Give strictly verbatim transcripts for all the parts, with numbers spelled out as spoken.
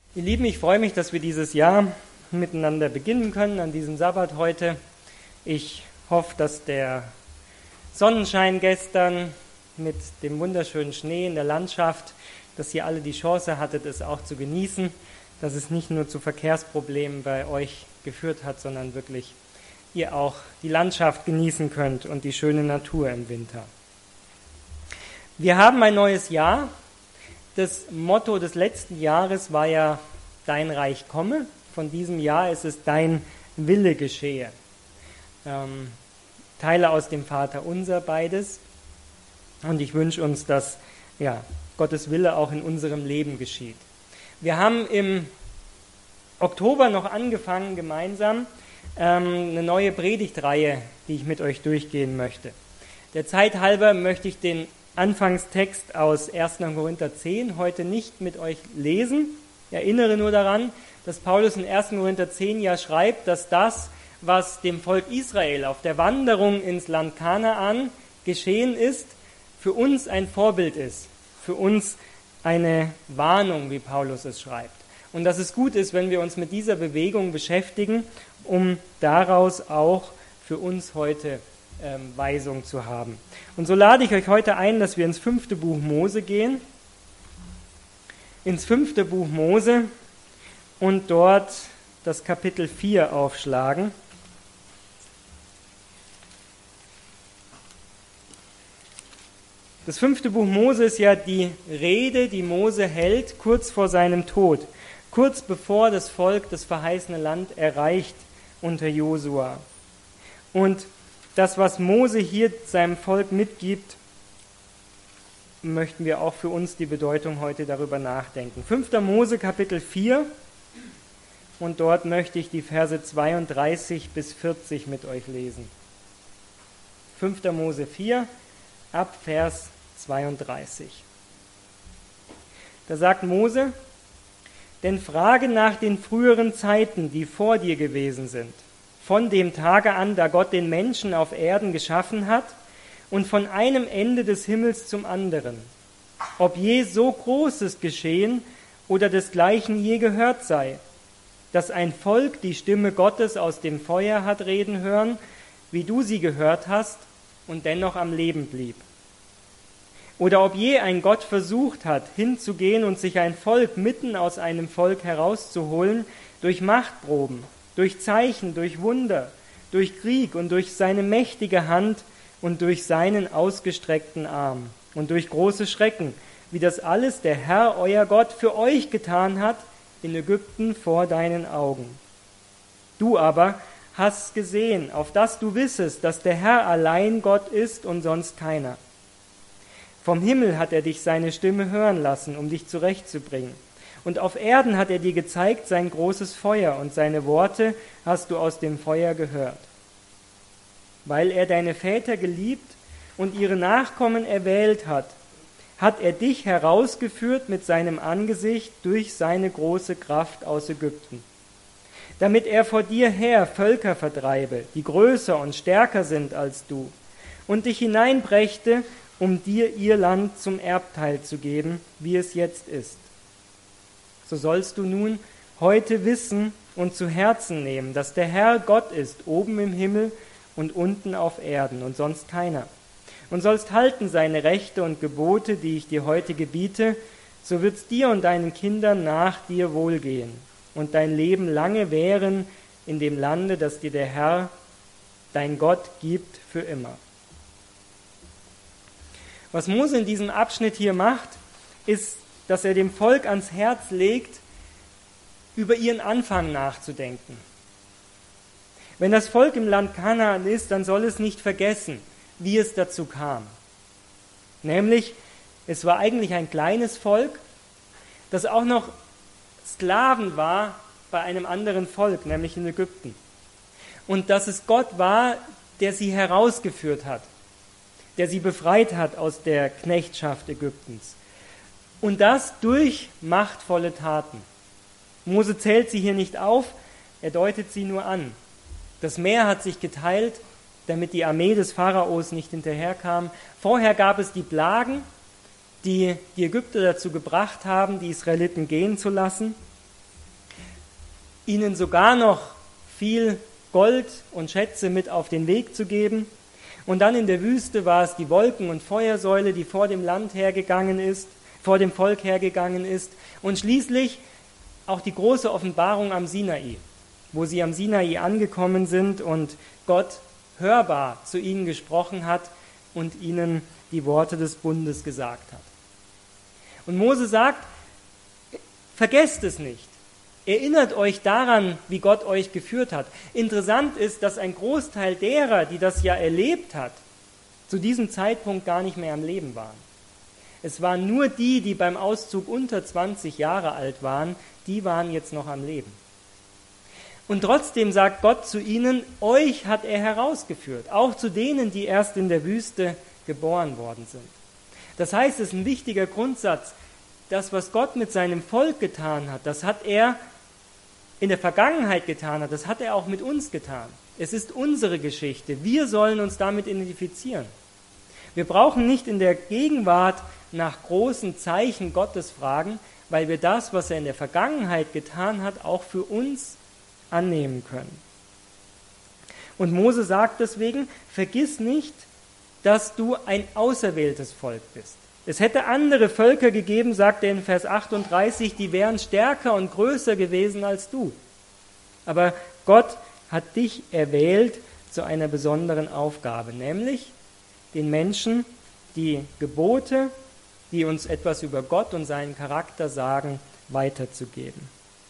Ihr Lieben, ich freue mich, dass wir dieses Jahr miteinander beginnen können, an diesem Sabbat heute. Ich hoffe, dass der Sonnenschein gestern mit dem wunderschönen Schnee in der Landschaft, dass ihr alle die Chance hattet, es auch zu genießen, dass es nicht nur zu Verkehrsproblemen bei euch geführt hat, sondern wirklich ihr auch die Landschaft genießen könnt und die schöne Natur im Winter. Wir haben ein neues Jahr. Das Motto des letzten Jahres war ja Dein Reich komme. Von diesem Jahr ist es Dein Wille geschehe. Ähm, Teile aus dem Vaterunser beides. Und ich wünsche uns, dass ja, Gottes Wille auch in unserem Leben geschieht. Wir haben im Oktober noch angefangen, gemeinsam ähm, eine neue Predigtreihe, die ich mit euch durchgehen möchte. Der Zeit halber möchte ich den Anfangstext aus erster Korinther zehn heute nicht mit euch lesen. Ich erinnere nur daran, dass Paulus in erster Korinther zehn ja schreibt, dass das, was dem Volk Israel auf der Wanderung ins Land Kanaan geschehen ist, für uns ein Vorbild ist, für uns eine Warnung, wie Paulus es schreibt. Und dass es gut ist, wenn wir uns mit dieser Bewegung beschäftigen, um daraus auch für uns heute ähm, Weisung zu haben. Und so lade ich euch heute ein, dass wir ins fünfte Buch Mose gehen, ins fünfte Buch Mose und dort das Kapitel vier aufschlagen. Das fünfte Buch Mose ist ja die Rede, die Mose hält, kurz vor seinem Tod, kurz bevor das Volk das verheißene Land erreicht unter Josua. Und das, was Mose hier seinem Volk mitgibt, möchten wir auch für uns die Bedeutung heute darüber nachdenken. fünfter Mose Kapitel vier und dort möchte ich die Verse zweiunddreißig bis vierzig mit euch lesen. fünfter Mose vier ab Vers zweiunddreißig. Da sagt Mose: Denn frage nach den früheren Zeiten, die vor dir gewesen sind, von dem Tage an, da Gott den Menschen auf Erden geschaffen hat und von einem Ende des Himmels zum anderen, ob je so Großes geschehen oder desgleichen je gehört sei, dass ein Volk die Stimme Gottes aus dem Feuer hat reden hören, wie du sie gehört hast und dennoch am Leben blieb. Oder ob je ein Gott versucht hat, hinzugehen und sich ein Volk mitten aus einem Volk herauszuholen, durch Machtproben, durch Zeichen, durch Wunder, durch Krieg und durch seine mächtige Hand und durch seinen ausgestreckten Arm und durch große Schrecken, wie das alles der Herr, euer Gott, für euch getan hat in Ägypten vor deinen Augen. Du aber hast gesehen, auf dass du wissest, dass der Herr allein Gott ist und sonst keiner. Vom Himmel hat er dich seine Stimme hören lassen, um dich zurechtzubringen. Und auf Erden hat er dir gezeigt sein großes Feuer, und seine Worte hast du aus dem Feuer gehört. Weil er deine Väter geliebt und ihre Nachkommen erwählt hat, hat er dich herausgeführt mit seinem Angesicht durch seine große Kraft aus Ägypten, damit er vor dir her Völker vertreibe, die größer und stärker sind als du, und dich hineinbrächte, um dir ihr Land zum Erbteil zu geben, wie es jetzt ist. So sollst du nun heute wissen und zu Herzen nehmen, dass der Herr Gott ist, oben im Himmel und unten auf Erden und sonst keiner. Und sollst halten seine Rechte und Gebote, die ich dir heute gebiete, so wird's dir und deinen Kindern nach dir wohlgehen und dein Leben lange währen in dem Lande, das dir der Herr, dein Gott, gibt für immer. Was Mose in diesem Abschnitt hier macht, ist, dass er dem Volk ans Herz legt, über ihren Anfang nachzudenken. Wenn das Volk im Land Kanaan ist, dann soll es nicht vergessen, wie es dazu kam. Nämlich, es war eigentlich ein kleines Volk, das auch noch Sklaven war bei einem anderen Volk, nämlich in Ägypten. Und dass es Gott war, der sie herausgeführt hat, der sie befreit hat aus der Knechtschaft Ägyptens. Und das durch machtvolle Taten. Mose zählt sie hier nicht auf, er deutet sie nur an. Das Meer hat sich geteilt, damit die Armee des Pharaos nicht hinterherkam. Vorher gab es die Plagen, die die Ägypter dazu gebracht haben, die Israeliten gehen zu lassen. ihnen sogar noch viel Gold und Schätze mit auf den Weg zu geben. Und dann in der Wüste war es die Wolken- und Feuersäule, die vor dem Land hergegangen ist, vor dem Volk hergegangen ist. Und schließlich auch die große Offenbarung am Sinai, wo sie am Sinai angekommen sind und Gott hörbar zu ihnen gesprochen hat und ihnen die Worte des Bundes gesagt hat. Und Mose sagt, vergesst es nicht. Erinnert euch daran, wie Gott euch geführt hat. Interessant ist, dass ein Großteil derer, die das ja erlebt hat, zu diesem Zeitpunkt gar nicht mehr am Leben waren. Es waren nur die, die beim Auszug unter zwanzig Jahre alt waren, die waren jetzt noch am Leben. Und trotzdem sagt Gott zu ihnen, euch hat er herausgeführt, auch zu denen, die erst in der Wüste geboren worden sind. Das heißt, es ist ein wichtiger Grundsatz, das, was Gott mit seinem Volk getan hat, das hat er in der Vergangenheit getan hat, das hat er auch mit uns getan. Es ist unsere Geschichte. Wir sollen uns damit identifizieren. Wir brauchen nicht in der Gegenwart nach großen Zeichen Gottes fragen, weil wir das, was er in der Vergangenheit getan hat, auch für uns annehmen können. Und Mose sagt deswegen, vergiss nicht, dass du ein auserwähltes Volk bist. Es hätte andere Völker gegeben, sagt er in Vers achtunddreißig, die wären stärker und größer gewesen als du. Aber Gott hat dich erwählt zu einer besonderen Aufgabe, nämlich den Menschen die Gebote, die uns etwas über Gott und seinen Charakter sagen, weiterzugeben.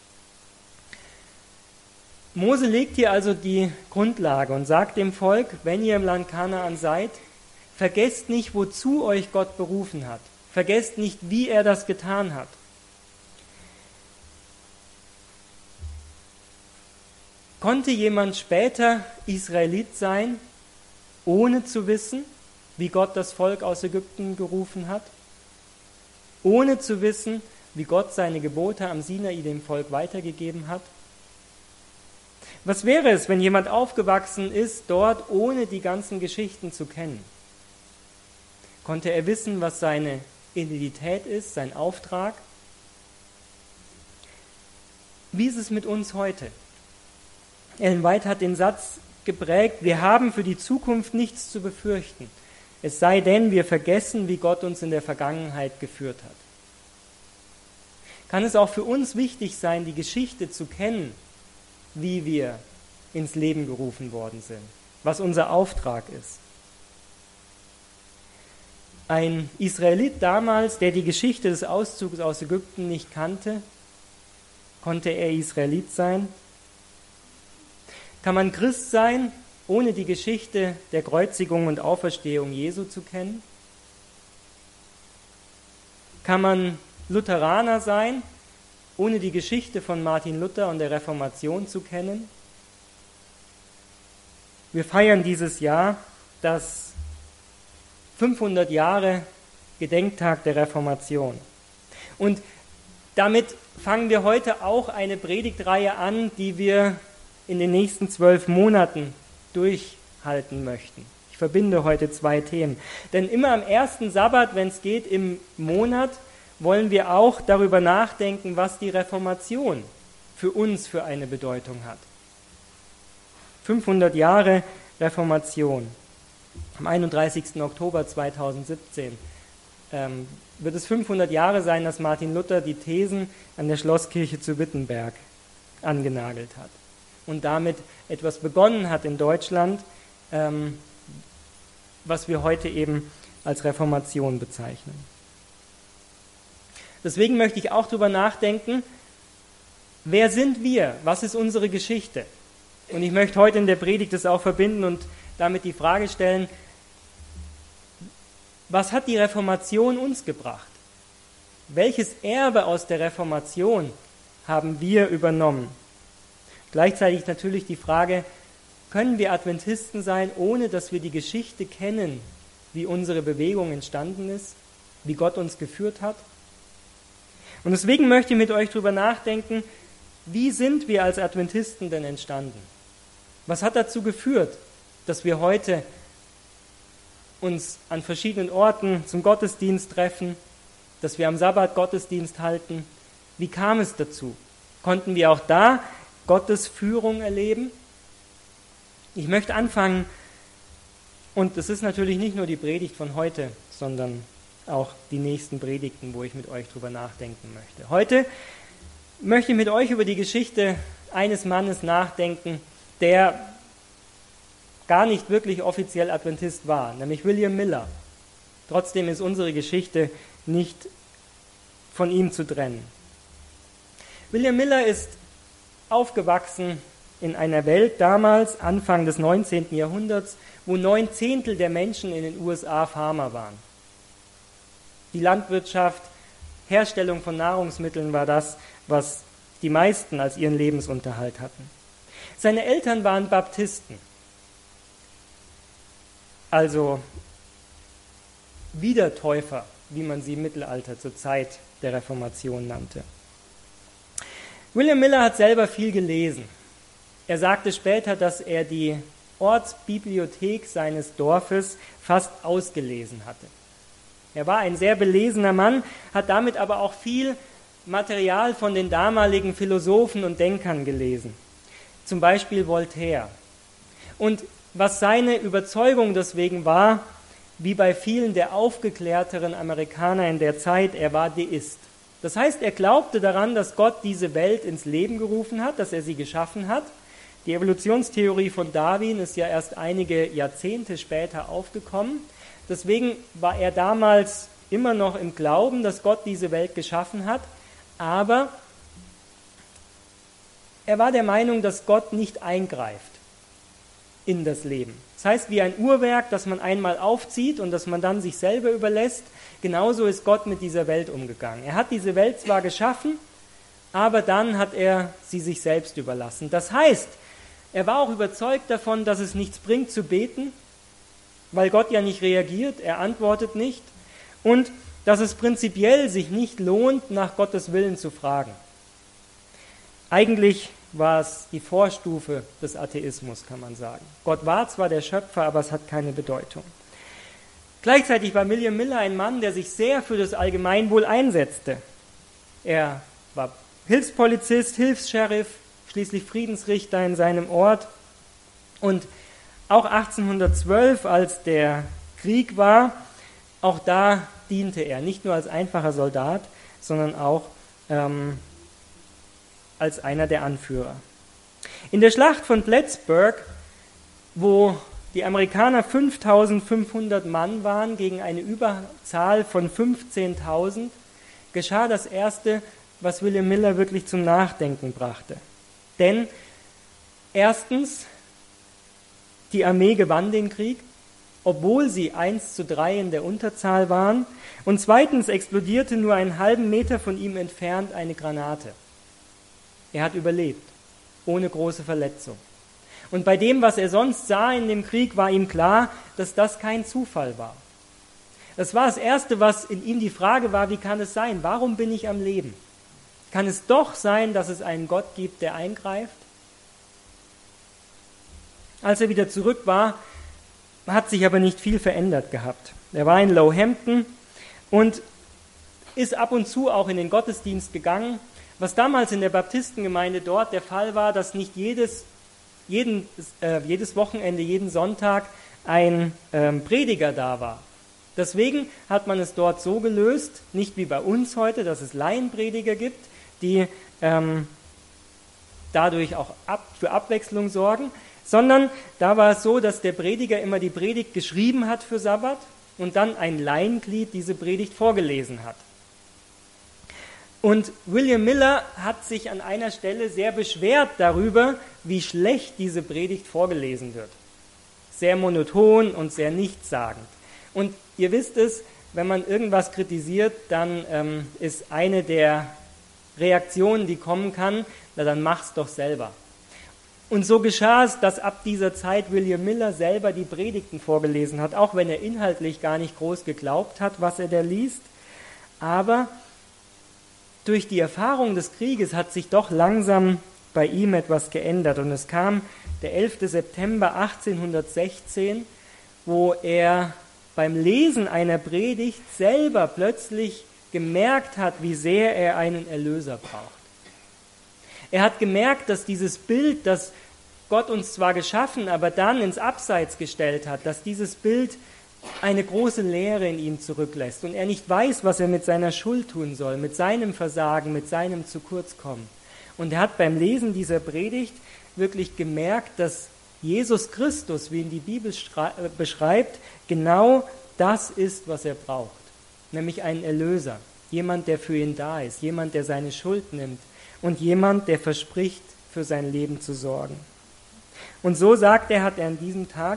Mose legt hier also die Grundlage und sagt dem Volk, wenn ihr im Land Kanaan seid, vergesst nicht, wozu euch Gott berufen hat. Vergesst nicht, wie er das getan hat. Konnte jemand später Israelit sein, ohne zu wissen, wie Gott das Volk aus Ägypten gerufen hat? Ohne zu wissen, wie Gott seine Gebote am Sinai dem Volk weitergegeben hat? Was wäre es, wenn jemand aufgewachsen ist, dort ohne die ganzen Geschichten zu kennen? Konnte er wissen, was seine Identität ist, sein Auftrag? Wie ist es mit uns heute? Ellen White hat den Satz geprägt, wir haben für die Zukunft nichts zu befürchten, es sei denn, wir vergessen, wie Gott uns in der Vergangenheit geführt hat. Kann es auch für uns wichtig sein, die Geschichte zu kennen, wie wir ins Leben gerufen worden sind, was unser Auftrag ist? Ein Israelit damals, der die Geschichte des Auszugs aus Ägypten nicht kannte, konnte er Israelit sein? Kann man Christ sein, ohne die Geschichte der Kreuzigung und Auferstehung Jesu zu kennen? Kann man Lutheraner sein, ohne die Geschichte von Martin Luther und der Reformation zu kennen? Wir feiern dieses Jahr das fünfhundert Jahre Gedenktag der Reformation. Und damit fangen wir heute auch eine Predigtreihe an, die wir in den nächsten zwölf Monaten durchhalten möchten. Ich verbinde heute zwei Themen. Denn immer am ersten Sabbat, wenn es geht, im Monat, wollen wir auch darüber nachdenken, was die Reformation für uns für eine Bedeutung hat. fünfhundert Jahre Reformation. Am einunddreißigsten Oktober zweitausendsiebzehn ähm, wird es fünfhundert Jahre sein, dass Martin Luther die Thesen an der Schlosskirche zu Wittenberg angenagelt hat und damit etwas begonnen hat in Deutschland, ähm, was wir heute eben als Reformation bezeichnen. Deswegen möchte ich auch darüber nachdenken, wer sind wir? Was ist unsere Geschichte? Und ich möchte heute in der Predigt das auch verbinden und damit die Frage stellen, was hat die Reformation uns gebracht? Welches Erbe aus der Reformation haben wir übernommen? Gleichzeitig natürlich die Frage, können wir Adventisten sein, ohne dass wir die Geschichte kennen, wie unsere Bewegung entstanden ist, wie Gott uns geführt hat? Und deswegen möchte ich mit euch darüber nachdenken, wie sind wir als Adventisten denn entstanden? Was hat dazu geführt, dass wir heute uns an verschiedenen Orten zum Gottesdienst treffen, dass wir am Sabbat Gottesdienst halten? Wie kam es dazu? Konnten wir auch da Gottes Führung erleben. Ich möchte anfangen, und das ist natürlich nicht nur die Predigt von heute, sondern auch die nächsten Predigten, wo ich mit euch drüber nachdenken möchte. Heute möchte ich mit euch über die Geschichte eines Mannes nachdenken, der gar nicht wirklich offiziell Adventist war, nämlich William Miller. Trotzdem ist unsere Geschichte nicht von ihm zu trennen. William Miller ist aufgewachsen in einer Welt damals, Anfang des neunzehnten Jahrhunderts, wo neun Zehntel der Menschen in den U S A Farmer waren. Die Landwirtschaft, Herstellung von Nahrungsmitteln war das, was die meisten als ihren Lebensunterhalt hatten. Seine Eltern waren Baptisten, also Wiedertäufer, wie man sie im Mittelalter zur Zeit der Reformation nannte. William Miller hat selber viel gelesen. Er sagte später, dass er die Ortsbibliothek seines Dorfes fast ausgelesen hatte. Er war ein sehr belesener Mann, hat damit aber auch viel Material von den damaligen Philosophen und Denkern gelesen, zum Beispiel Voltaire. Und was seine Überzeugung deswegen war, wie bei vielen der aufgeklärteren Amerikaner in der Zeit, er war Deist. Das heißt, er glaubte daran, dass Gott diese Welt ins Leben gerufen hat, dass er sie geschaffen hat. Die Evolutionstheorie von Darwin ist ja erst einige Jahrzehnte später aufgekommen. Deswegen war er damals immer noch im Glauben, dass Gott diese Welt geschaffen hat, aber er war der Meinung, dass Gott nicht eingreift in das Leben. Das heißt, wie ein Uhrwerk, das man einmal aufzieht und das man dann sich selber überlässt, genauso ist Gott mit dieser Welt umgegangen. Er hat diese Welt zwar geschaffen, aber dann hat er sie sich selbst überlassen. Das heißt, er war auch überzeugt davon, dass es nichts bringt zu beten, weil Gott ja nicht reagiert, er antwortet nicht, und dass es prinzipiell sich nicht lohnt, nach Gottes Willen zu fragen. Eigentlich war es die Vorstufe des Atheismus, kann man sagen. Gott war zwar der Schöpfer, aber es hat keine Bedeutung. Gleichzeitig war William Miller ein Mann, der sich sehr für das Allgemeinwohl einsetzte. Er war Hilfspolizist, Hilfs-Sheriff, schließlich Friedensrichter in seinem Ort. Und auch achtzehnhundertzwölf, als der Krieg war, auch da diente er, nicht nur als einfacher Soldat, sondern auch ähm, als einer der Anführer. In der Schlacht von Plattsburgh, wo die Amerikaner fünftausendfünfhundert Mann waren gegen eine Überzahl von fünfzehntausend, geschah das Erste, was William Miller wirklich zum Nachdenken brachte. Denn erstens, die Armee gewann den Krieg, obwohl sie eins zu drei in der Unterzahl waren. Und zweitens explodierte nur einen halben Meter von ihm entfernt eine Granate. Er hat überlebt, ohne große Verletzung. Und bei dem, was er sonst sah in dem Krieg, war ihm klar, dass das kein Zufall war. Das war das Erste, was in ihm die Frage war, wie kann es sein? Warum bin ich am Leben? Kann es doch sein, dass es einen Gott gibt, der eingreift? Als er wieder zurück war, hat sich aber nicht viel verändert gehabt. Er war in Lowhampton und ist ab und zu auch in den Gottesdienst gegangen. Was damals in der Baptistengemeinde dort der Fall war, dass nicht jedes, jeden, äh, jedes Wochenende, jeden Sonntag ein ähm, Prediger da war. Deswegen hat man es dort so gelöst, nicht wie bei uns heute, dass es Laienprediger gibt, die ähm, dadurch auch ab, für Abwechslung sorgen, sondern da war es so, dass der Prediger immer die Predigt geschrieben hat für Sabbat und dann ein Laienglied diese Predigt vorgelesen hat. Und William Miller hat sich an einer Stelle sehr beschwert darüber, wie schlecht diese Predigt vorgelesen wird. Sehr monoton und sehr nichtssagend. Und ihr wisst es, wenn man irgendwas kritisiert, dann ähm, ist eine der Reaktionen, die kommen kann, na dann mach's doch selber. Und so geschah es, dass ab dieser Zeit William Miller selber die Predigten vorgelesen hat, auch wenn er inhaltlich gar nicht groß geglaubt hat, was er da liest. Aber durch die Erfahrung des Krieges hat sich doch langsam bei ihm etwas geändert. Und es kam der elfte September achtzehnhundertsechzehn, wo er beim Lesen einer Predigt selber plötzlich gemerkt hat, wie sehr er einen Erlöser braucht. Er hat gemerkt, dass dieses Bild, das Gott uns zwar geschaffen, aber dann ins Abseits gestellt hat, dass dieses Bild eine große Leere in ihm zurücklässt und er nicht weiß, was er mit seiner Schuld tun soll, mit seinem Versagen, mit seinem Zu-kurz-Kommen. Und er hat beim Lesen dieser Predigt wirklich gemerkt, dass Jesus Christus, wie ihn die Bibel beschreibt, genau das ist, was er braucht, nämlich einen Erlöser, jemand, der für ihn da ist, jemand, der seine Schuld nimmt und jemand, der verspricht, für sein Leben zu sorgen. Und so sagt er, hat er an diesem Tag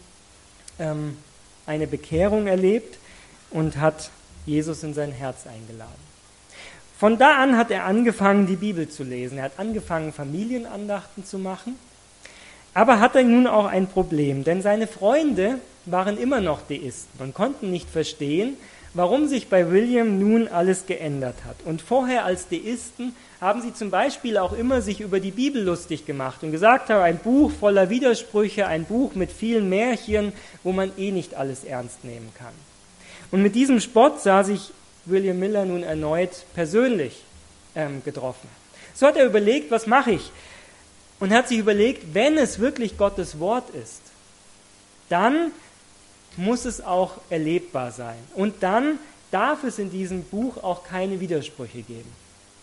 ähm, eine Bekehrung erlebt und hat Jesus in sein Herz eingeladen. Von da an hat er angefangen, die Bibel zu lesen. Er hat angefangen, Familienandachten zu machen. Aber hat er nun auch ein Problem, denn seine Freunde waren immer noch Deisten und konnten nicht verstehen, warum sich bei William nun alles geändert hat. Und vorher als Deisten haben sie zum Beispiel auch immer sich über die Bibel lustig gemacht und gesagt haben, ein Buch voller Widersprüche, ein Buch mit vielen Märchen, wo man eh nicht alles ernst nehmen kann. Und mit diesem Spott sah sich William Miller nun erneut persönlich ähm, getroffen. So hat er überlegt, was mache ich? Und hat sich überlegt, wenn es wirklich Gottes Wort ist, dann muss es auch erlebbar sein. Und dann darf es in diesem Buch auch keine Widersprüche geben.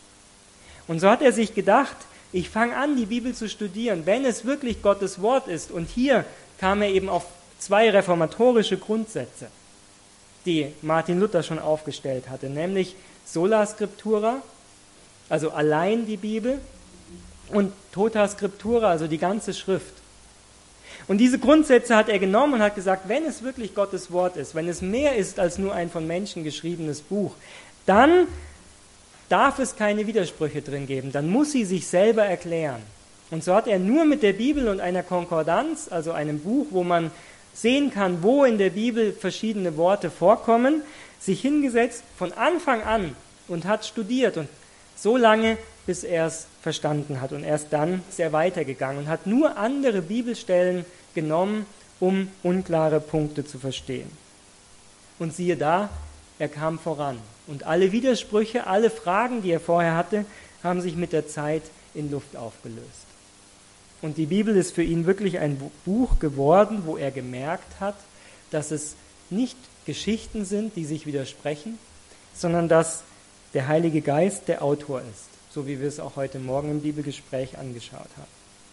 Und so hat er sich gedacht, ich fange an, die Bibel zu studieren, wenn es wirklich Gottes Wort ist. Und hier kam er eben auf zwei reformatorische Grundsätze, die Martin Luther schon aufgestellt hatte, nämlich sola scriptura, also allein die Bibel, und tota scriptura, also die ganze Schrift. Und diese Grundsätze hat er genommen und hat gesagt, wenn es wirklich Gottes Wort ist, wenn es mehr ist als nur ein von Menschen geschriebenes Buch, dann darf es keine Widersprüche drin geben, dann muss sie sich selber erklären. Und so hat er nur mit der Bibel und einer Konkordanz, also einem Buch, wo man sehen kann, wo in der Bibel verschiedene Worte vorkommen, sich hingesetzt von Anfang an und hat studiert und so lange, bis er es verstanden hat. Und erst dann ist er weitergegangen und hat nur andere Bibelstellen genommen, um unklare Punkte zu verstehen. Und siehe da, er kam voran. Und alle Widersprüche, alle Fragen, die er vorher hatte, haben sich mit der Zeit in Luft aufgelöst. Und die Bibel ist für ihn wirklich ein Buch geworden, wo er gemerkt hat, dass es nicht Geschichten sind, die sich widersprechen, sondern dass der Heilige Geist der Autor ist, so wie wir es auch heute Morgen im Bibelgespräch angeschaut haben.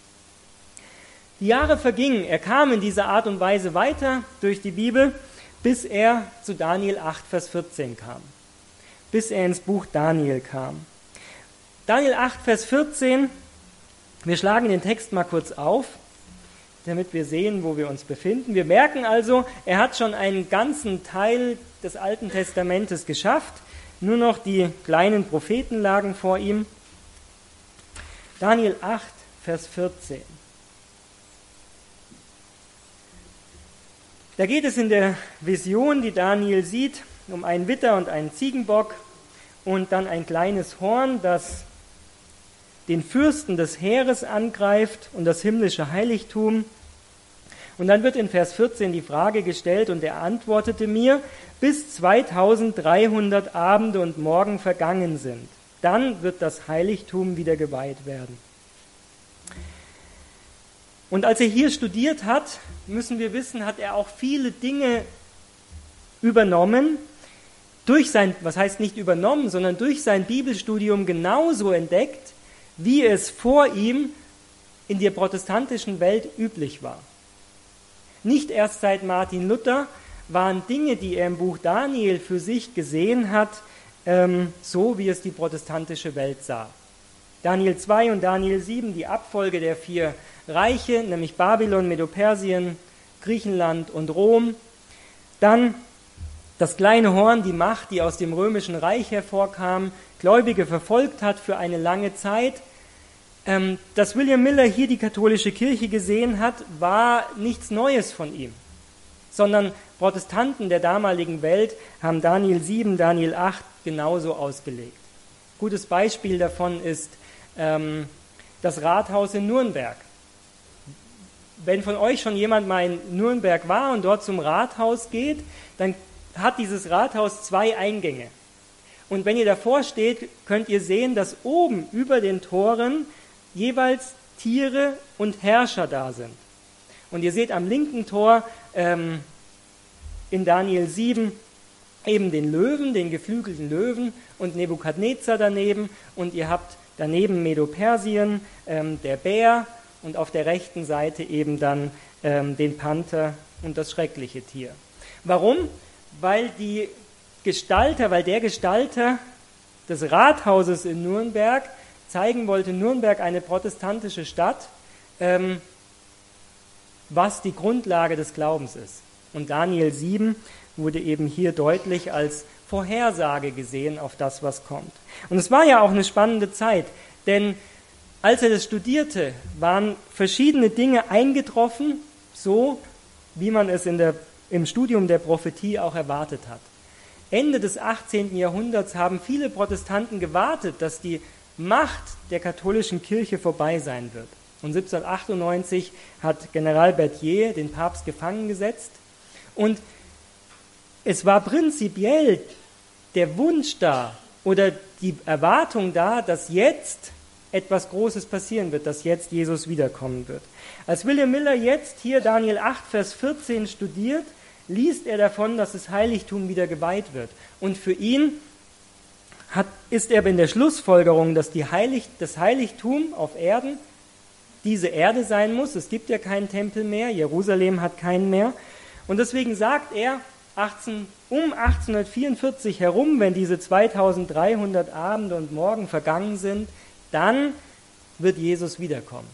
Die Jahre vergingen, er kam in dieser Art und Weise weiter durch die Bibel, bis er zu Daniel acht, Vers vierzehn kam, bis er ins Buch Daniel kam. Daniel acht, Vers vierzehn, wir schlagen den Text mal kurz auf, damit wir sehen, wo wir uns befinden. Wir merken also, er hat schon einen ganzen Teil des Alten Testamentes geschafft, nur noch die kleinen Propheten lagen vor ihm. Daniel acht, Vers vierzehn. Da geht es in der Vision, die Daniel sieht, um einen Widder und einen Ziegenbock und dann ein kleines Horn, das den Fürsten des Heeres angreift und das himmlische Heiligtum. Und dann wird in Vers vierzehn die Frage gestellt und er antwortete mir, bis zweitausenddreihundert Abende und Morgen vergangen sind. Dann wird das Heiligtum wieder geweiht werden. Und als er hier studiert hat, müssen wir wissen, hat er auch viele Dinge übernommen, durch sein, was heißt nicht übernommen, sondern durch sein Bibelstudium genauso entdeckt, wie es vor ihm in der protestantischen Welt üblich war. Nicht erst seit Martin Luther waren Dinge, die er im Buch Daniel für sich gesehen hat, ähm, so wie es die protestantische Welt sah. Daniel zwei und Daniel sieben, die Abfolge der vier Reiche, nämlich Babylon, Medo-Persien, Griechenland und Rom. Dann das kleine Horn, die Macht, die aus dem römischen Reich hervorkam, Gläubige verfolgt hat für eine lange Zeit. Ähm, dass William Miller hier die katholische Kirche gesehen hat, war nichts Neues von ihm, sondern Protestanten der damaligen Welt haben Daniel sieben, Daniel acht genauso ausgelegt. Gutes Beispiel davon ist ähm, das Rathaus in Nürnberg. Wenn von euch schon jemand mal in Nürnberg war und dort zum Rathaus geht, dann hat dieses Rathaus zwei Eingänge. Und wenn ihr davor steht, könnt ihr sehen, dass oben über den Toren jeweils Tiere und Herrscher da sind. Und ihr seht am linken Tor ähm, in Daniel sieben eben den Löwen, den geflügelten Löwen und Nebukadnezar daneben. Und ihr habt daneben Medo-Persien, ähm, der Bär und auf der rechten Seite eben dann ähm, den Panther und das schreckliche Tier. Warum? Weil die Gestalter, weil der Gestalter des Rathauses in Nürnberg zeigen wollte, Nürnberg eine protestantische Stadt, ähm, was die Grundlage des Glaubens ist. Und Daniel sieben wurde eben hier deutlich als Vorhersage gesehen auf das, was kommt. Und es war ja auch eine spannende Zeit, denn als er das studierte, waren verschiedene Dinge eingetroffen, so wie man es in der, im Studium der Prophetie auch erwartet hat. Ende des achtzehnten Jahrhunderts haben viele Protestanten gewartet, dass die Macht der katholischen Kirche vorbei sein wird. Und siebzehnhundertachtundneunzig hat General Berthier den Papst gefangen gesetzt. Und es war prinzipiell der Wunsch da oder die Erwartung da, dass jetzt etwas Großes passieren wird, dass jetzt Jesus wiederkommen wird. Als William Miller jetzt hier Daniel acht, Vers vierzehn studiert, liest er davon, dass das Heiligtum wieder geweiht wird. Und für ihn hat, ist er in der Schlussfolgerung, dass die Heilig, das Heiligtum auf Erden diese Erde sein muss. Es gibt ja keinen Tempel mehr, Jerusalem hat keinen mehr. Und deswegen sagt er, achtzehn, um achtzehnhundertvierundvierzig herum, wenn diese zweitausenddreihundert Abende und Morgen vergangen sind, dann wird Jesus wiederkommen.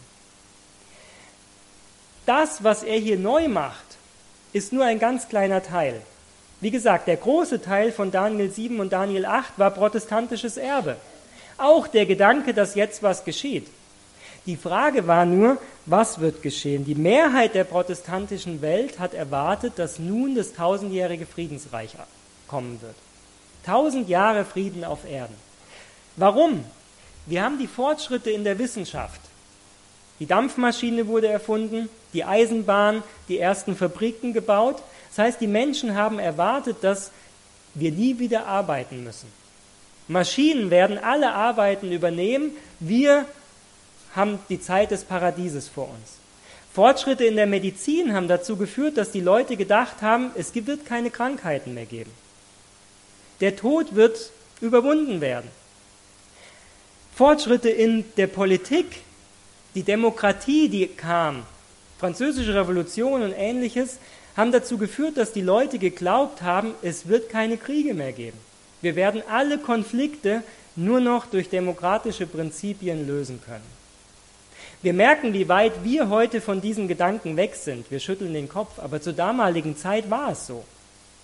Das, was er hier neu macht, ist nur ein ganz kleiner Teil. Wie gesagt, der große Teil von Daniel sieben und Daniel acht war protestantisches Erbe. Auch der Gedanke, dass jetzt was geschieht. Die Frage war nur, was wird geschehen? Die Mehrheit der protestantischen Welt hat erwartet, dass nun das tausendjährige Friedensreich kommen wird. Tausend Jahre Frieden auf Erden. Warum? Wir haben die Fortschritte in der Wissenschaft. Die Dampfmaschine wurde erfunden, die Eisenbahn, die ersten Fabriken gebaut. Das heißt, die Menschen haben erwartet, dass wir nie wieder arbeiten müssen. Maschinen werden alle Arbeiten übernehmen. Wir haben die Zeit des Paradieses vor uns. Fortschritte in der Medizin haben dazu geführt, dass die Leute gedacht haben, es wird keine Krankheiten mehr geben. Der Tod wird überwunden werden. Fortschritte in der Politik, die Demokratie, die kam, Französische Revolution und Ähnliches, haben dazu geführt, dass die Leute geglaubt haben, es wird keine Kriege mehr geben. Wir werden alle Konflikte nur noch durch demokratische Prinzipien lösen können. Wir merken, wie weit wir heute von diesen Gedanken weg sind. Wir schütteln den Kopf, aber zur damaligen Zeit war es so.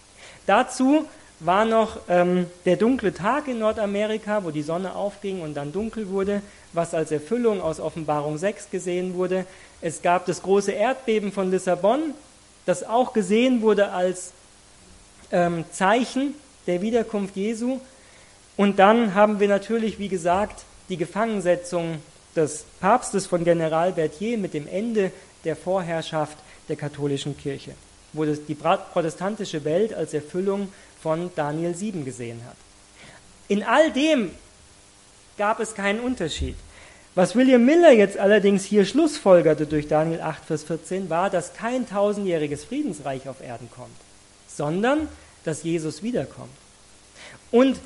Dazu war noch ähm, der dunkle Tag in Nordamerika, wo die Sonne aufging und dann dunkel wurde, was als Erfüllung aus Offenbarung sechs gesehen wurde. Es gab das große Erdbeben von Lissabon, das auch gesehen wurde als ähm, Zeichen der Wiederkunft Jesu. Und dann haben wir natürlich, wie gesagt, die Gefangensetzung des Papstes von General Berthier mit dem Ende der Vorherrschaft der katholischen Kirche, wo das die protestantische Welt als Erfüllung von Daniel sieben gesehen hat. In all dem gab es keinen Unterschied. Was William Miller jetzt allerdings hier schlussfolgerte durch Daniel acht, Vers vierzehn, war, dass kein tausendjähriges Friedensreich auf Erden kommt, sondern dass Jesus wiederkommt. Und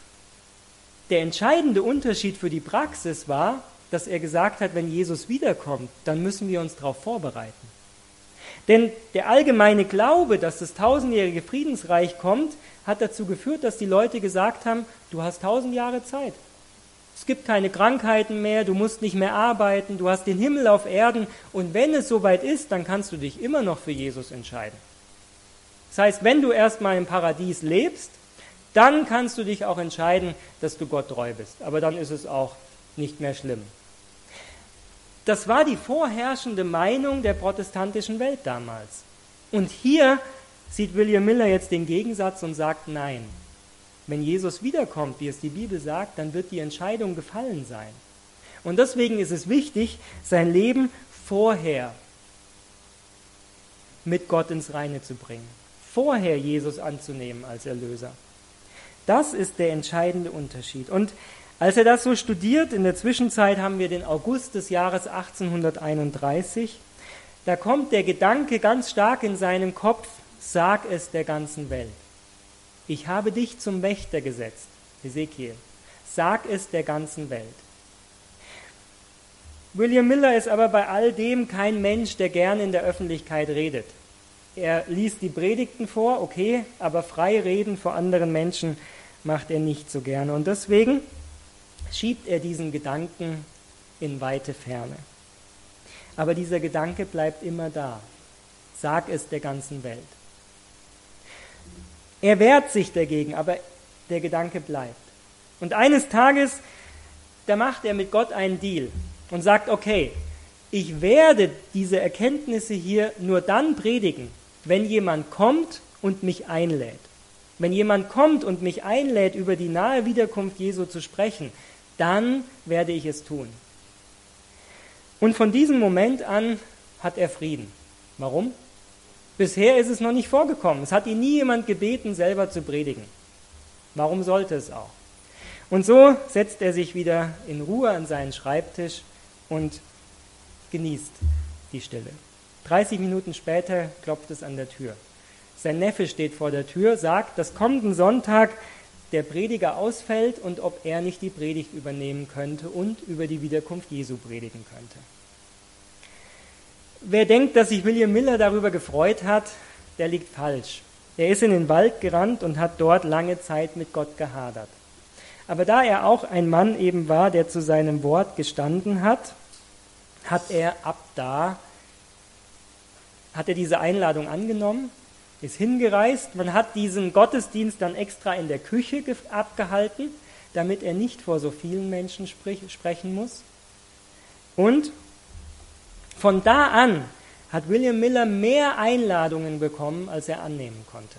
der entscheidende Unterschied für die Praxis war, dass er gesagt hat, wenn Jesus wiederkommt, dann müssen wir uns darauf vorbereiten. Denn der allgemeine Glaube, dass das tausendjährige Friedensreich kommt, hat dazu geführt, dass die Leute gesagt haben, du hast tausend Jahre Zeit. Es gibt keine Krankheiten mehr, du musst nicht mehr arbeiten, du hast den Himmel auf Erden und wenn es soweit ist, dann kannst du dich immer noch für Jesus entscheiden. Das heißt, wenn du erstmal im Paradies lebst, dann kannst du dich auch entscheiden, dass du Gott treu bist. Aber dann ist es auch nicht mehr schlimm. Das war die vorherrschende Meinung der protestantischen Welt damals. Und hier sieht William Miller jetzt den Gegensatz und sagt, nein, wenn Jesus wiederkommt, wie es die Bibel sagt, dann wird die Entscheidung gefallen sein. Und deswegen ist es wichtig, sein Leben vorher mit Gott ins Reine zu bringen, vorher Jesus anzunehmen als Erlöser. Das ist der entscheidende Unterschied. Und Als er das so studiert, in der Zwischenzeit haben wir den August des Jahres achtzehnhunderteinunddreißig, da kommt der Gedanke ganz stark in seinem Kopf, sag es der ganzen Welt. Ich habe dich zum Wächter gesetzt, Ezekiel, sag es der ganzen Welt. William Miller ist aber bei all dem kein Mensch, der gern in der Öffentlichkeit redet. Er liest die Predigten vor, okay, aber frei reden vor anderen Menschen macht er nicht so gerne. Und deswegen schiebt er diesen Gedanken in weite Ferne. Aber dieser Gedanke bleibt immer da. Sag es der ganzen Welt. Er wehrt sich dagegen, aber der Gedanke bleibt. Und eines Tages, da macht er mit Gott einen Deal und sagt, okay, ich werde diese Erkenntnisse hier nur dann predigen, wenn jemand kommt und mich einlädt. Wenn jemand kommt und mich einlädt, über die nahe Wiederkunft Jesu zu sprechen, dann werde ich es tun. Und von diesem Moment an hat er Frieden. Warum? Bisher ist es noch nicht vorgekommen. Es hat ihn nie jemand gebeten, selber zu predigen. Warum sollte es auch? Und so setzt er sich wieder in Ruhe an seinen Schreibtisch und genießt die Stille. dreißig Minuten später klopft es an der Tür. Sein Neffe steht vor der Tür, sagt, dass kommenden Sonntag der Prediger ausfällt und ob er nicht die Predigt übernehmen könnte und über die Wiederkunft Jesu predigen könnte. Wer denkt, dass sich William Miller darüber gefreut hat, der liegt falsch. Er ist in den Wald gerannt und hat dort lange Zeit mit Gott gehadert. Aber da er auch ein Mann eben war, der zu seinem Wort gestanden hat, hat er ab da, hat er diese Einladung angenommen, ist hingereist. Man hat diesen Gottesdienst dann extra in der Küche abgehalten, damit er nicht vor so vielen Menschen sprich, sprechen muss. Und von da an hat William Miller mehr Einladungen bekommen, als er annehmen konnte.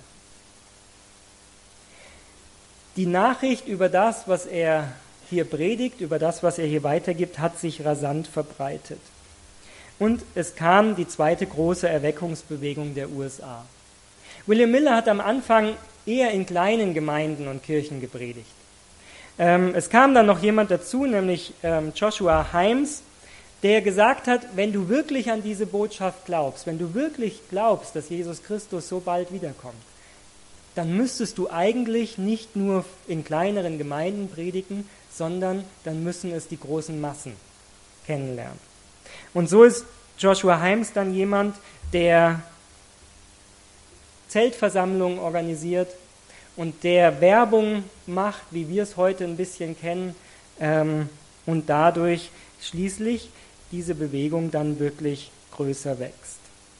Die Nachricht über das, was er hier predigt, über das, was er hier weitergibt, hat sich rasant verbreitet. Und es kam die zweite große Erweckungsbewegung der U S A. William Miller hat am Anfang eher in kleinen Gemeinden und Kirchen gepredigt. Ähm, es kam dann noch jemand dazu, nämlich ähm, Joshua Himes, der gesagt hat, wenn du wirklich an diese Botschaft glaubst, wenn du wirklich glaubst, dass Jesus Christus so bald wiederkommt, dann müsstest du eigentlich nicht nur in kleineren Gemeinden predigen, sondern dann müssen es die großen Massen kennenlernen. Und so ist Joshua Himes dann jemand, der Zeltversammlungen organisiert und der Werbung macht, wie wir es heute ein bisschen kennen, ähm, und dadurch schließlich diese Bewegung dann wirklich größer wächst.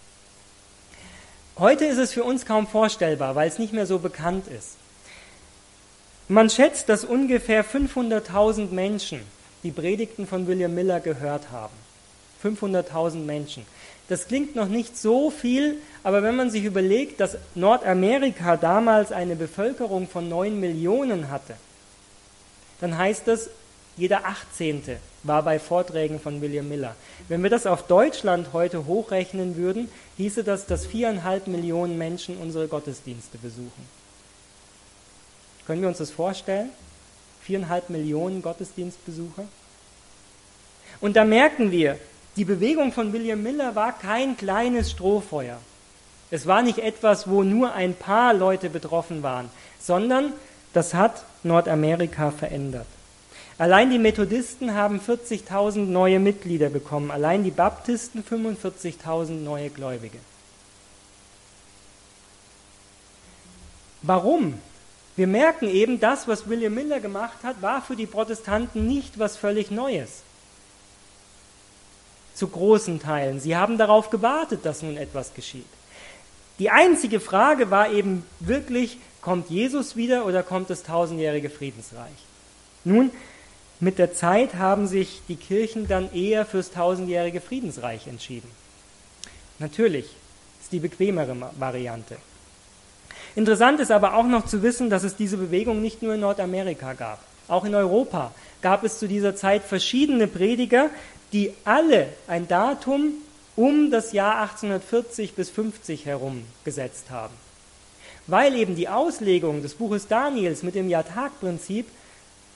Heute ist es für uns kaum vorstellbar, weil es nicht mehr so bekannt ist. Man schätzt, dass ungefähr fünfhunderttausend Menschen die Predigten von William Miller gehört haben. fünfhunderttausend Menschen. Das klingt noch nicht so viel, aber wenn man sich überlegt, dass Nordamerika damals eine Bevölkerung von neun Millionen hatte, dann heißt das, jeder Achtzehnte war bei Vorträgen von William Miller. Wenn wir das auf Deutschland heute hochrechnen würden, hieße das, dass viereinhalb Millionen Menschen unsere Gottesdienste besuchen. Können wir uns das vorstellen? Viereinhalb Millionen Gottesdienstbesucher? Und da merken wir, die Bewegung von William Miller war kein kleines Strohfeuer. Es war nicht etwas, wo nur ein paar Leute betroffen waren, sondern das hat Nordamerika verändert. Allein die Methodisten haben vierzigtausend neue Mitglieder bekommen, allein die Baptisten fünfundvierzigtausend neue Gläubige. Warum? Wir merken eben, das, was William Miller gemacht hat, war für die Protestanten nicht was völlig Neues. Zu großen Teilen. Sie haben darauf gewartet, dass nun etwas geschieht. Die einzige Frage war eben wirklich, kommt Jesus wieder oder kommt das tausendjährige Friedensreich? Nun, mit der Zeit haben sich die Kirchen dann eher fürs tausendjährige Friedensreich entschieden. Natürlich ist die bequemere Variante. Interessant ist aber auch noch zu wissen, dass es diese Bewegung nicht nur in Nordamerika gab. Auch in Europa gab es zu dieser Zeit verschiedene Prediger, die alle ein Datum um das Jahr achtzehnhundertvierzig bis fünfzig herum gesetzt haben. Weil eben die Auslegung des Buches Daniels mit dem Jahrtagprinzip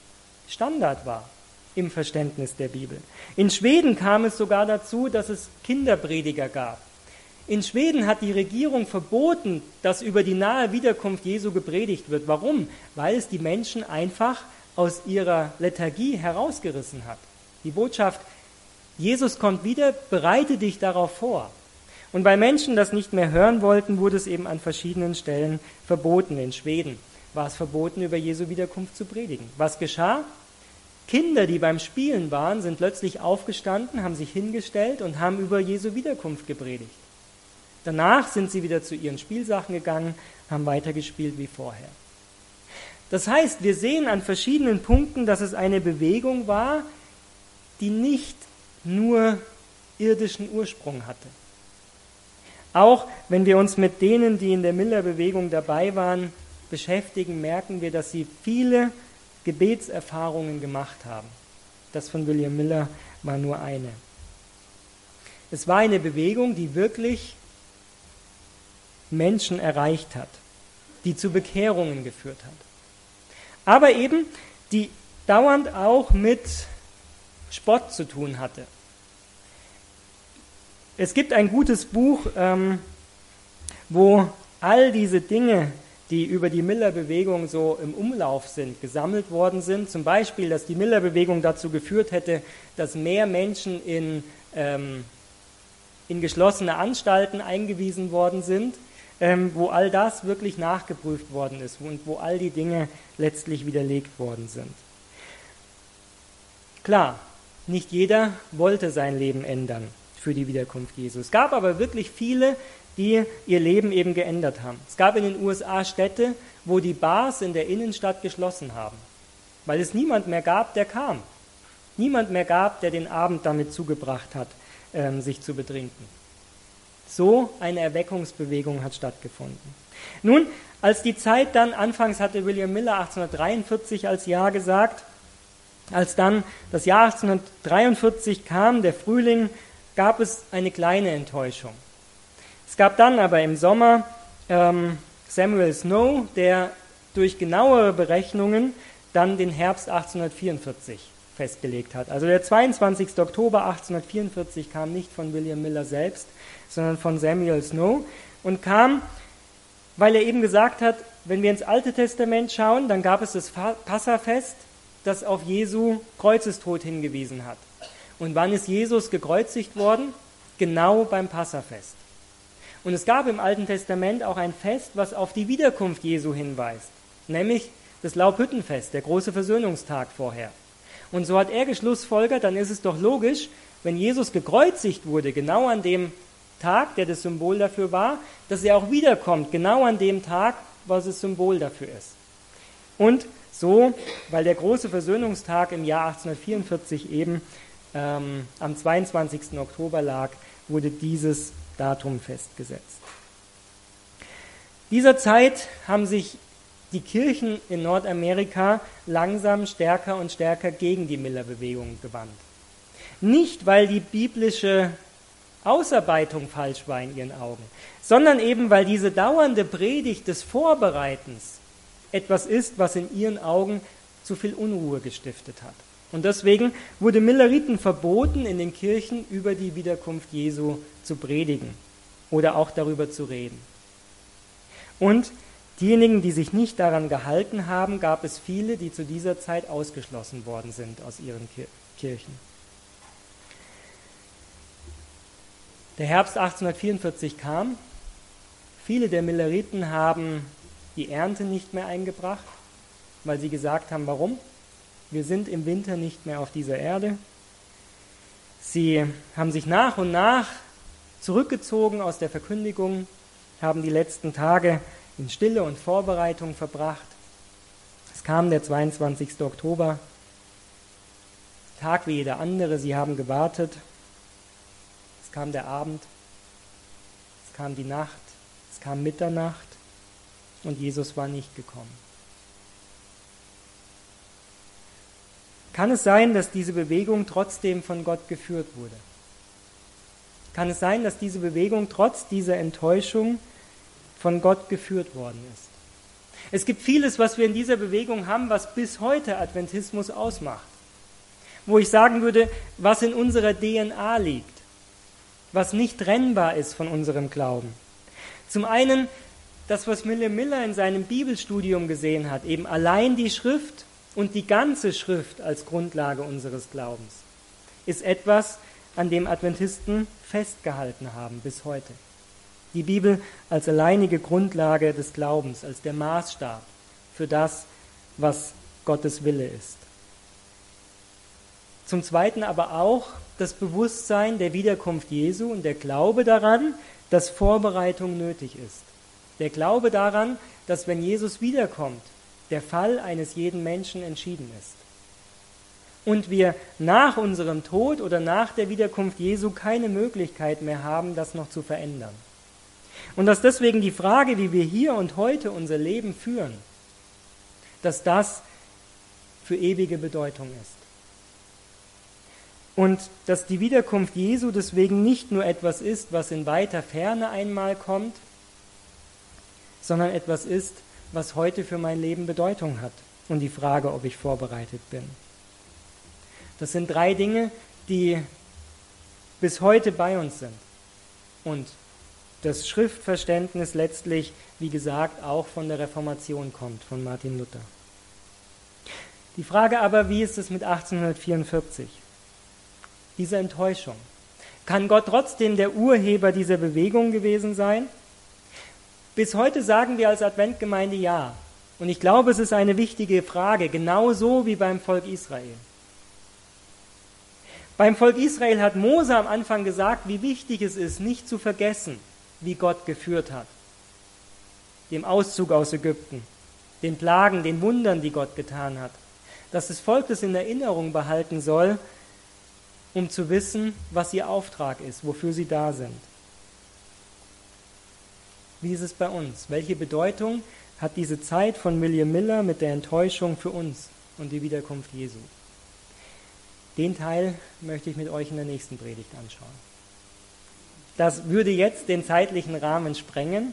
Standard war im Verständnis der Bibel. In Schweden kam es sogar dazu, dass es Kinderprediger gab. In Schweden hat die Regierung verboten, dass über die nahe Wiederkunft Jesu gepredigt wird. Warum? Weil es die Menschen einfach aus ihrer Lethargie herausgerissen hat. Die Botschaft, Jesus kommt wieder, bereite dich darauf vor. Und weil Menschen das nicht mehr hören wollten, wurde es eben an verschiedenen Stellen verboten. In Schweden war es verboten, über Jesu Wiederkunft zu predigen. Was geschah? Kinder, die beim Spielen waren, sind plötzlich aufgestanden, haben sich hingestellt und haben über Jesu Wiederkunft gepredigt. Danach sind sie wieder zu ihren Spielsachen gegangen, haben weitergespielt wie vorher. Das heißt, wir sehen an verschiedenen Punkten, dass es eine Bewegung war, die nicht nur irdischen Ursprung hatte. Auch wenn wir uns mit denen, die in der Miller-Bewegung dabei waren, beschäftigen, merken wir, dass sie viele Gebetserfahrungen gemacht haben. Das von William Miller war nur eine. Es war eine Bewegung, die wirklich Menschen erreicht hat, die zu Bekehrungen geführt hat. Aber eben, die dauernd auch mit Spott zu tun hatte. Es gibt ein gutes Buch, ähm, wo all diese Dinge, die über die Miller-Bewegung so im Umlauf sind, gesammelt worden sind. Zum Beispiel, dass die Miller-Bewegung dazu geführt hätte, dass mehr Menschen in, ähm, in geschlossene Anstalten eingewiesen worden sind, ähm, wo all das wirklich nachgeprüft worden ist und wo all die Dinge letztlich widerlegt worden sind. Klar, nicht jeder wollte sein Leben ändern für die Wiederkunft Jesu. Es gab aber wirklich viele, die ihr Leben eben geändert haben. Es gab in den U S A Städte, wo die Bars in der Innenstadt geschlossen haben, weil es niemand mehr gab, der kam. Niemand mehr gab, der den Abend damit zugebracht hat, ähm, sich zu betrinken. So eine Erweckungsbewegung hat stattgefunden. Nun, als die Zeit dann, anfangs hatte William Miller achtzehnhundertdreiundvierzig als Jahr gesagt, als dann das Jahr achtzehnhundertdreiundvierzig kam, der Frühling, gab es eine kleine Enttäuschung. Es gab dann aber im Sommer ähm, Samuel Snow, der durch genauere Berechnungen dann den Herbst achtzehnhundertvierundvierzig festgelegt hat. Also der zweiundzwanzigster Oktober achtzehnhundertvierundvierzig kam nicht von William Miller selbst, sondern von Samuel Snow und kam, weil er eben gesagt hat, wenn wir ins Alte Testament schauen, dann gab es das Passafest, das auf Jesu Kreuzestod hingewiesen hat. Und wann ist Jesus gekreuzigt worden? Genau beim Passafest. Und es gab im Alten Testament auch ein Fest, was auf die Wiederkunft Jesu hinweist, nämlich das Laubhüttenfest, der große Versöhnungstag vorher. Und so hat er geschlussfolgert, dann ist es doch logisch, wenn Jesus gekreuzigt wurde, genau an dem Tag, der das Symbol dafür war, dass er auch wiederkommt, genau an dem Tag, was das Symbol dafür ist. Und so, weil der große Versöhnungstag im Jahr achtzehnhundertvierundvierzig eben ähm, am zweiundzwanzigsten Oktober lag, wurde dieses Datum festgesetzt. Dieser Zeit haben sich die Kirchen in Nordamerika langsam stärker und stärker gegen die Miller-Bewegung gewandt. Nicht, weil die biblische Ausarbeitung falsch war in ihren Augen, sondern eben, weil diese dauernde Predigt des Vorbereitens etwas ist, was in ihren Augen zu viel Unruhe gestiftet hat. Und deswegen wurde Milleriten verboten, in den Kirchen über die Wiederkunft Jesu zu predigen oder auch darüber zu reden. Und diejenigen, die sich nicht daran gehalten haben, gab es viele, die zu dieser Zeit ausgeschlossen worden sind aus ihren Kirchen. Der Herbst achtzehnhundertvierundvierzig kam. Viele der Milleriten haben die Ernte nicht mehr eingebracht, weil sie gesagt haben, warum? Wir sind im Winter nicht mehr auf dieser Erde. Sie haben sich nach und nach zurückgezogen aus der Verkündigung, haben die letzten Tage in Stille und Vorbereitung verbracht. Es kam der zweiundzwanzigster Oktober, Tag wie jeder andere, sie haben gewartet. Es kam der Abend, es kam die Nacht, es kam Mitternacht und Jesus war nicht gekommen. Kann es sein, dass diese Bewegung trotzdem von Gott geführt wurde? Kann es sein, dass diese Bewegung trotz dieser Enttäuschung von Gott geführt worden ist? Es gibt vieles, was wir in dieser Bewegung haben, was bis heute Adventismus ausmacht. Wo ich sagen würde, was in unserer D N A liegt, was nicht trennbar ist von unserem Glauben. Zum einen das, was William Miller in seinem Bibelstudium gesehen hat, eben allein die Schrift und die ganze Schrift als Grundlage unseres Glaubens, ist etwas, an dem Adventisten festgehalten haben bis heute. Die Bibel als alleinige Grundlage des Glaubens, als der Maßstab für das, was Gottes Wille ist. Zum Zweiten aber auch das Bewusstsein der Wiederkunft Jesu und der Glaube daran, dass Vorbereitung nötig ist. Der Glaube daran, dass wenn Jesus wiederkommt, der Fall eines jeden Menschen entschieden ist. Und wir nach unserem Tod oder nach der Wiederkunft Jesu keine Möglichkeit mehr haben, das noch zu verändern. Und dass deswegen die Frage, wie wir hier und heute unser Leben führen, dass das für ewige Bedeutung ist. Und dass die Wiederkunft Jesu deswegen nicht nur etwas ist, was in weiter Ferne einmal kommt, sondern etwas ist, was heute für mein Leben Bedeutung hat. Und die Frage, ob ich vorbereitet bin. Das sind drei Dinge, die bis heute bei uns sind. Und das Schriftverständnis letztlich, wie gesagt, auch von der Reformation kommt, von Martin Luther. Die Frage aber, wie ist es mit achtzehnhundertvierundvierzig? Diese Enttäuschung. Kann Gott trotzdem der Urheber dieser Bewegung gewesen sein? Bis heute sagen wir als Adventgemeinde ja. Und ich glaube, es ist eine wichtige Frage, genauso wie beim Volk Israel. Beim Volk Israel hat Mose am Anfang gesagt, wie wichtig es ist, nicht zu vergessen, wie Gott geführt hat. Dem Auszug aus Ägypten, den Plagen, den Wundern, die Gott getan hat. Dass das Volk das in Erinnerung behalten soll, um zu wissen, was ihr Auftrag ist, wofür sie da sind. Wie ist es bei uns? Welche Bedeutung hat diese Zeit von William Miller mit der Enttäuschung für uns und die Wiederkunft Jesu? Den Teil möchte ich mit euch in der nächsten Predigt anschauen. Das würde jetzt den zeitlichen Rahmen sprengen.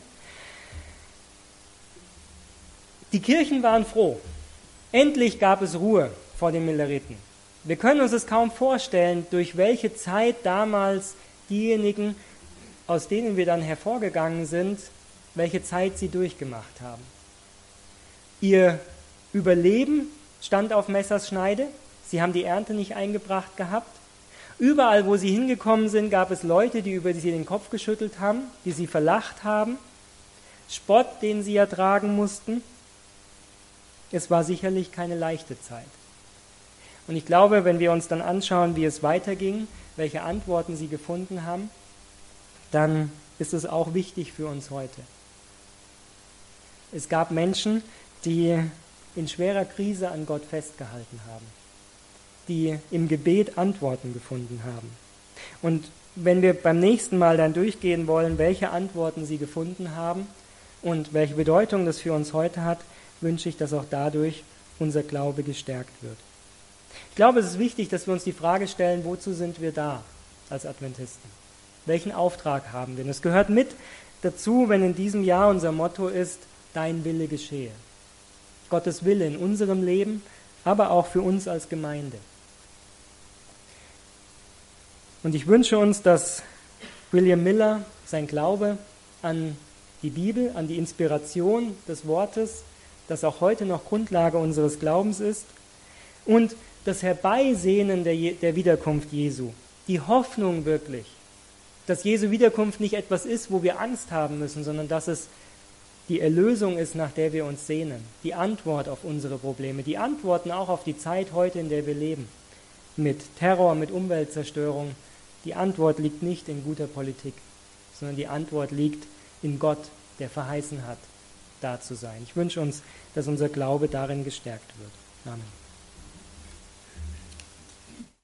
Die Kirchen waren froh. Endlich gab es Ruhe vor den Milleriten. Wir können uns es kaum vorstellen, durch welche Zeit damals diejenigen, aus denen wir dann hervorgegangen sind, welche Zeit sie durchgemacht haben. Ihr Überleben stand auf Messers Schneide. Sie haben die Ernte nicht eingebracht gehabt. Überall, wo sie hingekommen sind, gab es Leute, die über sie den Kopf geschüttelt haben, die sie verlacht haben. Spott, den sie ertragen mussten. Es war sicherlich keine leichte Zeit. Und ich glaube, wenn wir uns dann anschauen, wie es weiterging, welche Antworten sie gefunden haben, dann ist es auch wichtig für uns heute. Es gab Menschen, die in schwerer Krise an Gott festgehalten haben, die im Gebet Antworten gefunden haben. Und wenn wir beim nächsten Mal dann durchgehen wollen, welche Antworten sie gefunden haben und welche Bedeutung das für uns heute hat, wünsche ich, dass auch dadurch unser Glaube gestärkt wird. Ich glaube, es ist wichtig, dass wir uns die Frage stellen, wozu sind wir da als Adventisten? Welchen Auftrag haben wir? Und es gehört mit dazu, wenn in diesem Jahr unser Motto ist, dein Wille geschehe. Gottes Wille in unserem Leben, aber auch für uns als Gemeinde. Und ich wünsche uns, dass William Miller sein Glaube an die Bibel, an die Inspiration des Wortes, das auch heute noch Grundlage unseres Glaubens ist, und das Herbeisehnen der, Je- der Wiederkunft Jesu, die Hoffnung wirklich, dass Jesu Wiederkunft nicht etwas ist, wo wir Angst haben müssen, sondern dass es die Erlösung ist, nach der wir uns sehnen, die Antwort auf unsere Probleme, die Antworten auch auf die Zeit heute, in der wir leben, mit Terror, mit Umweltzerstörung. Die Antwort liegt nicht in guter Politik, sondern die Antwort liegt in Gott, der verheißen hat, da zu sein. Ich wünsche uns, dass unser Glaube darin gestärkt wird. Amen.